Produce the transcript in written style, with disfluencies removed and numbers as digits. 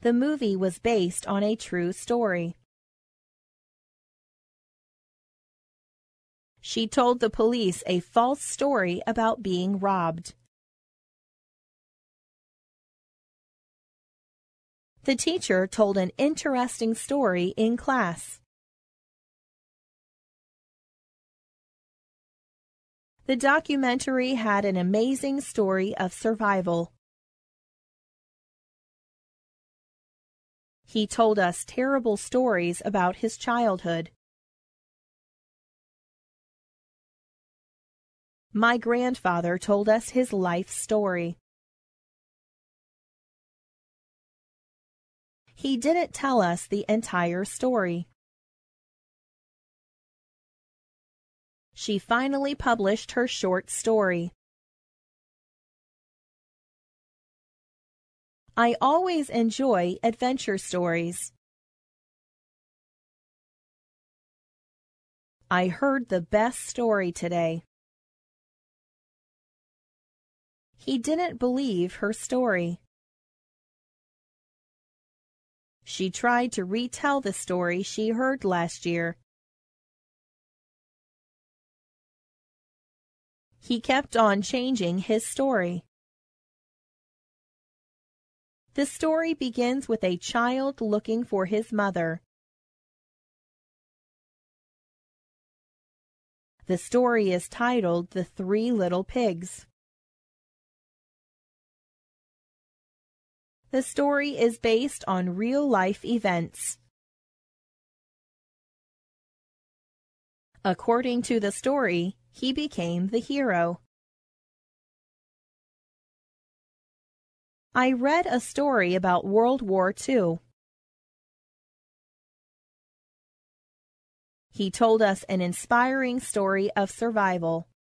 The movie was based on a true story. She told the police a false story about being robbed. The teacher told an interesting story in class. The documentary had an amazing story of survival. He told us terrible stories about his childhood. My grandfather told us his life story. He didn't tell us the entire story. She finally published her short story. I always enjoy adventure stories. I heard the best story today. He didn't believe her story. She tried to retell the story she heard last year. He kept on changing his story. The story begins with a child looking for his mother. The story is titled The Three Little Pigs. The story is based on real-life events. According to the story, he became the hero. I read a story about World War II. He told us an inspiring story of survival.